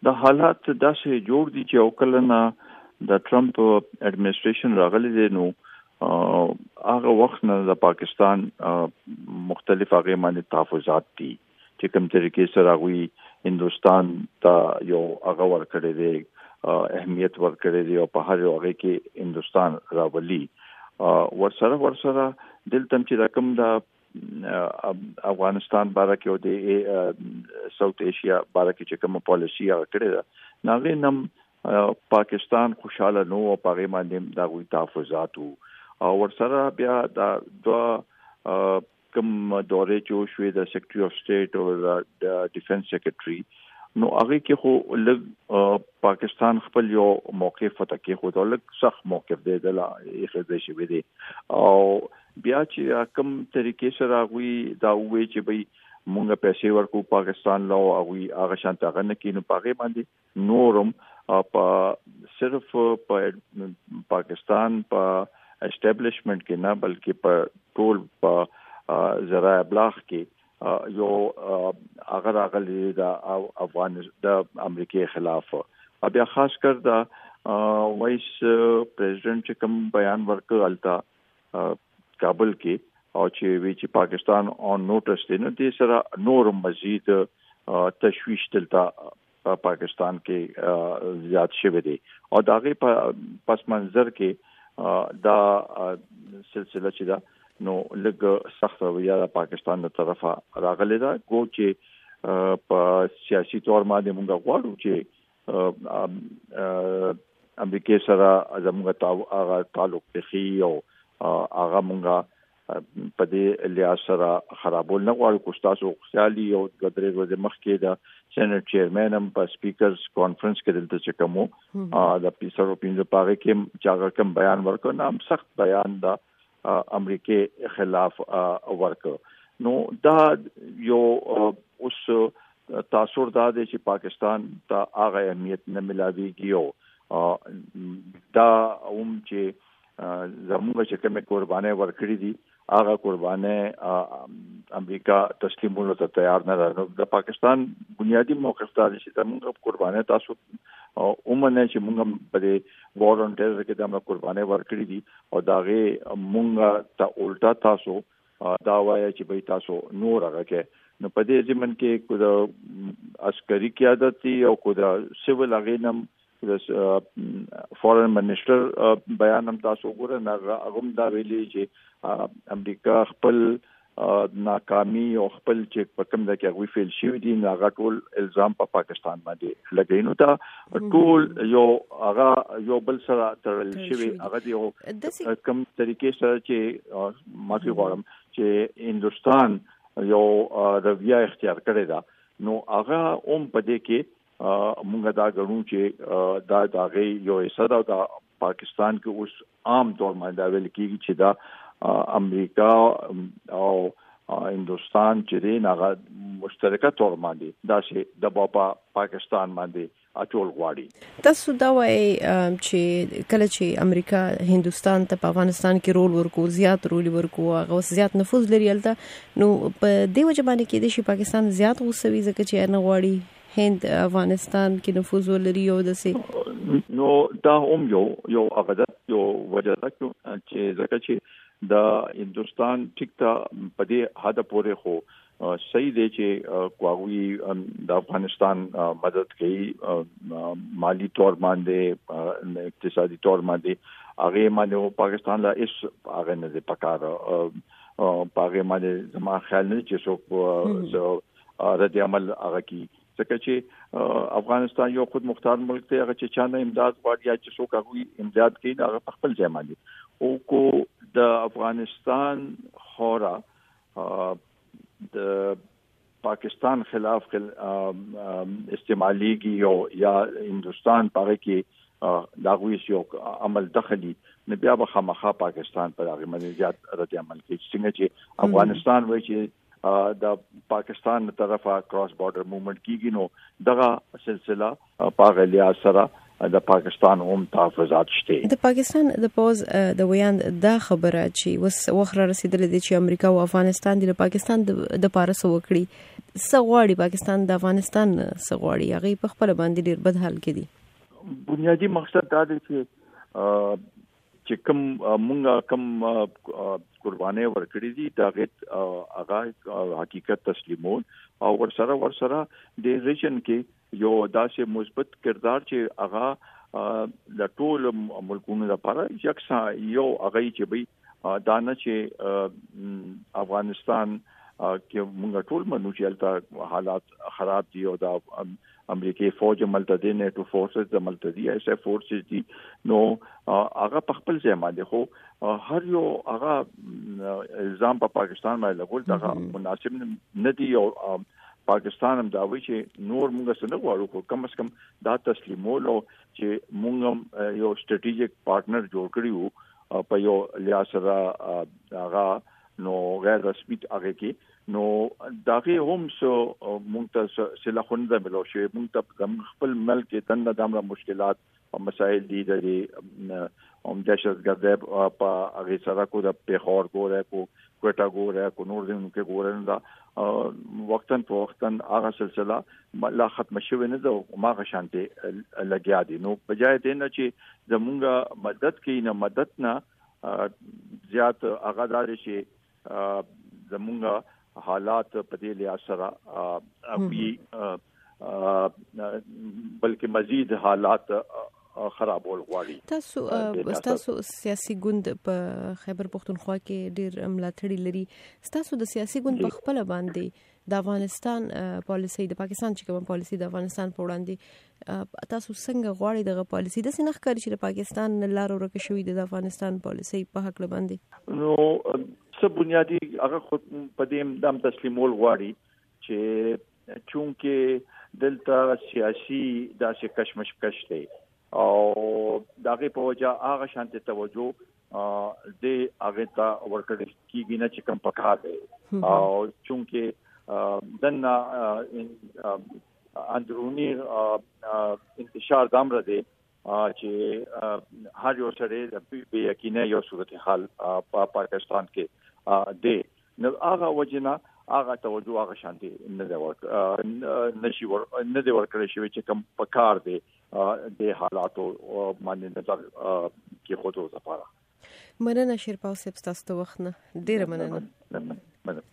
د حالات داسې جوړ دي چې اوکلنا د ټرمپ اډمنسټریشن راغلی دی نو هغه وخت نه د پاکستان مختلف هغه باندې تحفظات دي چې کوم طریقې سره غوي هندستان ته یو هغه ورکړی دی اهمیت ورکړی دی او په هر یو هغه کې هندستان راولي ورسره دلته چې رقم د افغانستان باره کې او د ساوث ایشیا باره کې چې کوم پالیسی کړی دا ناغه نم پاکستان خوشاله نو او پاره باندې دا غوي تحفظات او ورسره بیا دا کوم دورې چې شوې د سیکریټری اف سټیټ او د ډیفنس سیکریټری نو هغه کې خو لږ پاکستان خپل یو موقف فتکه خو د لږ سخت موقف دی د اخیزه شوی دی او بیا چې کوم طریقې سره غوي دا وې چې به مونږه پیسې ورکو پاکستان لا او هغه شانته غنه کې نو پاګې باندې نورم په صرف په پاکستان په اسټابلیشمنت کې نه بلکې په ټول په ذرایع ابلاغ کې یو اگر اغلی د افغان د امریکای خلاف بیا خاص کر د وایس پریزیدنت چې کوم بیان ورکړ التا کابل کې او چې وی چې پاکستان اون نوټس دی نو د سره نور مزید تشویش دلته پاکستان کې زیات شوه دی او داغه پس منظر کې دا سلسله چې دا نو لږ سخت رویه د پاکستان تر طرفه راغلی دا کو چې په سیاسي تور باندې موږ غواړو چې امریکای سره زموږ تعلق تخي او هغه موږ په دې لحاظ سره خرابول نه غواړو کو تاسو خیالي او د درې ورځې مخکې د سېنات چیرمن هم په سپیکرز کانفرنس کې دلته چې کومو د پیسر او پینځه پاره کې چې هغه کوم بیان ورکړ نام سخت بیان دا امریکای خلاف ورکړ نو دا یو اوس تاثیر دا دی چې پاکستان ته هغه اهمیت نه ملاويږي او دا چې زموږ چې کومه قرباني ورکړي دي هغه قرباني امریکا تسلیمولو ته تیار نه ده د پاکستان بنیادی موقف دا چې زموږ قرباني تاسو اومنه چې موږ په وار اون ټیرر کې د موږ قرباني ورکړي دي او داغه موږ ته الټا تاسو دا وایي چې به تاسو نور هغه کې نو په دې ځمن کې کو د عسکري قیادت او کو د سیول اغینم د فورن منسٹر بیان هم تاسو ګورئ نه هغه دا ویلي چې امریکا خپل ناکامي او خپل چې په کوم ځای کې غوي فیل شي دي هغه ټول الزام په پاکستان باندې لګینو تا ټول هغه یو بل سره ترل شي هغه دی کوم طریقې سره چې مافي غواړم چې هندستان یو رویه اختیار کړی دا نو هغه په دې کې مونږ دا غواړو چې دا دغه یو حصہ دا پاکستان کې اوس عام طور باندې ویل کیږي چې دا امریکا او هندستان چې دی هغه مشترکه تور باندې دا چې د پاکستان باندې اټول غواړي تاسو دا وایي چې کله چې امریکا هندستان ته په افغانستان کې رول ورکو زیات رول ورکو هغه زیات نفوذ لري الته نو په دې وجه باندې کې د پاکستان زیات غوسوي ځکه چې نه غواړي هند افغانستان کې نفوذ ولري او دسه نو دا هم یو هغه یو وجه ده چې ځکه چې د هندستان ټیک ته په دې حد پورې خو صحیح دی چې کوغوي د افغانستان مدد کوي مالی تور باندې اقتصادي تور باندې هغه باندې پاکستان لا اس هغه نه پکاره هغه باندې زما خیال نه چې څوک رد عمل هغه کی ځکه چې افغانستان یو خود مختار ملک دی هغه چې چانه امداد غواړي یا چې څوک هغه امداد کوي هغه خپل ځای باندې او کو د افغانستان خورا د پاکستان خلاف استعماليږي یا هندستان پاره کې داغوي یو عمل دخلي نه بیا به خامخا پاکستان پر هغه باندې زیات رد عمل کوي څنګه چې افغانستان وایي چې د پاکستان طرفه کراس بارډر موومېنټ کیږي نو دغه سلسله په غلیا سره د پاکستان هم تحفظات شته. د پاکستان د پوز د ویاند دا خبره چې وس وخره رسیدلې دي چې امریکا او افغانستان د پاکستان د پارس وکړي سغواړي پاکستان د افغانستان سغواړي هغه په خپل باندې ډیر بد حال کې دي. بنیادی مقصد دا دی چې کوم قرباني ورکړي دي دا هغه حقیقت تسلیمول او ورسره د ریجن کې یو داسې مثبت کردار چې هغه د ټول ملکونو لپاره یکسا یو هغه چې به دا نه چې افغانستان کې موږ ټول منو چې حالات خراب دي او دا امریکای فوج ملته دي نیټو فورسز د ملته دي ایس اف فورسز دي نو هغه په خپل ځای باندې خو هر یو هغه الزام په پاکستان باندې لګول دا مناسب نه دي او پاکستان هم دا وایي چې نور موږ څنګه غواړو خو کم از کم دا تسلیمول او چې موږ یو سټریټیجیک پارټنر جوړ کړیو په یو لحاظ سره هغه نو غیر رسمي هغه کې نو داغه هم سو موږ ته سلاخونه د ملو شي موږ ته خپل ملک کې تنه دامره مشکلات او مسائل دي د دهشتګرد په هغه سره کو د پیښور ګوره کو کوټا ګوره کو نور دین کې ګوره دا وقتن په وقتن هغه سلسله لا ختم شوه نه ده ما غشانته لګیا دي نو بجای دې نه چې زمونږه مدد کې نه مدد نه زیات هغه دار شي زمونږه حالات په دې لحاظ سره بلکې مزید حالات خرابول غواړي. تاسو سیاسي ګوند په خیبر پختونخوا کې ډیر ملاتړي لري تاسو د سیاسي ګوند په خپل باندې د افغانستان پالیسي د پاکستان چې کوم پالیسي د افغانستان په وړاندې تاسو څنګه غواړئ دغه پالیسي د سینخ کاری چې د پاکستان لار ورکه شوې د افغانستان پالیسي په حق باندې نو څه بنیادی هغه خود په دې دم تسلیمول غواړي چې چونکه دلته سیاسي داسې کشمش دی او دغه په وجه هغه شانته توجه د هغه ته ورکړل کیږي نه چې کم پکار دی او چونکه دنه اندرونی انتشار دامره دی چې هر یو سره د بي یقینه یو صورتحال په پاکستان کې دی نو هغه وجنه هغه توجه هغه شانتي نه دی ورکړل شوی چې کم پکار دی د حالاتو باندې نظر کې خود او زپاره مننه شیرپاو صاحب تاسو ته وخت نه ډیر مننه